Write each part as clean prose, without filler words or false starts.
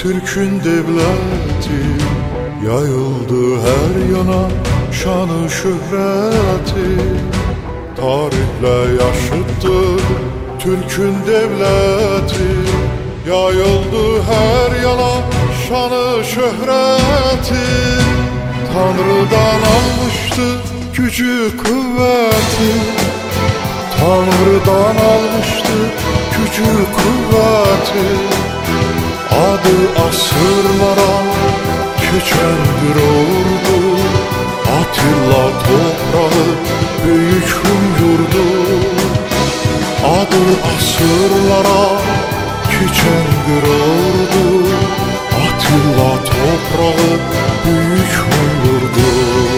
Türk'ün devleti yayıldı her yana, şanı şöhreti tarihle yaşıttır. Türk'ün devleti yayıldı her yana, şanı şöhreti Tanrı'dan almıştı gücü kuvveti, Tanrı'dan almıştı gücü kuvveti. Adı asırlara geçen bir ordu, Atilla toprağı büyük Hun yurdu. Adı asırlara geçen bir ordu, Atilla toprağı büyük Hun yurdu.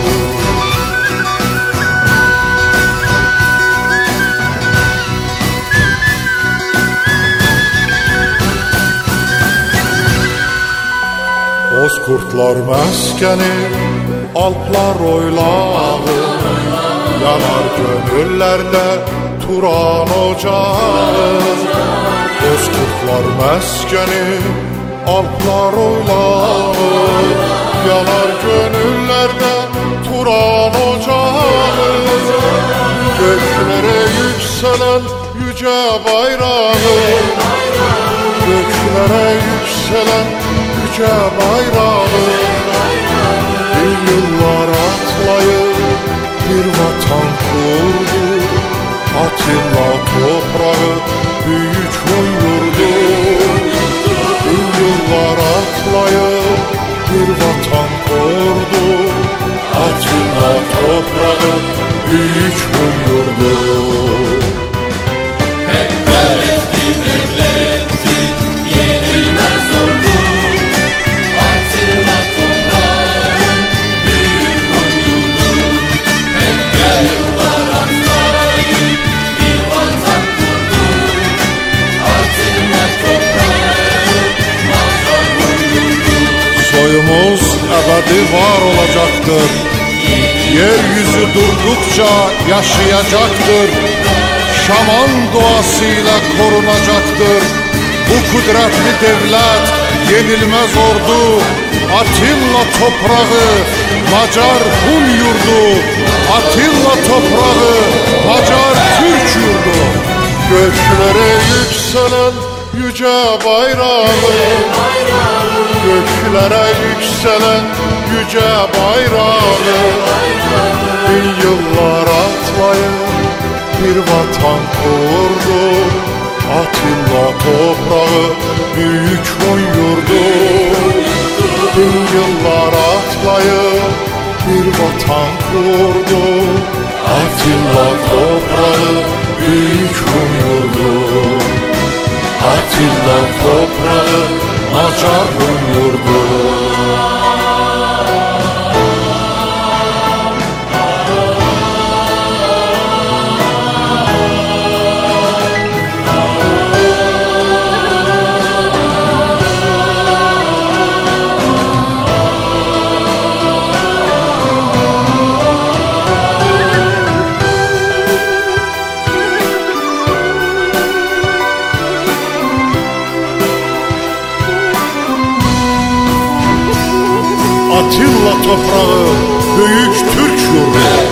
Bozkurtlar meskeni, Alplar oylağı, yanar gönüllerde Turan ocağı. Bozkurtlar meskeni, Alplar oylağı, yanar gönüllerde Turan ocağı. Göklere yükselen yüce bayrağı, göklere yükselen yüce bayrağı. Bin yıllar atlayıp bir vatan kurdu, Atilla toprağı büyük Hun yurdu. Bin yıllar atlayıp bir vatan kurdu, Atilla toprağı büyük Hun yurdu. Soyumuz ebedi var olacaktır. Yeryüzü durdukça yaşayacaktır. Şaman duasıyla korunacaktır. Bu kudretli devlet, yenilmez ordu, Atilla toprağı, Macar Hun yurdu. Atilla toprağı, Macar Türk yurdu. Göklere yükselen yüce bayrağı, göklere yükselen yüce bayrağı. Bin yıllar atlayıp bir vatan kurdu, Atilla toprağı büyük Hun yurdu. Bin yıllar atlayıp bir vatan kurdu, Atilla toprağı büyük Hun yurdu. Atilla toprağı Macar Hun yurdu. Atilla toprağı büyük Türk yurdu.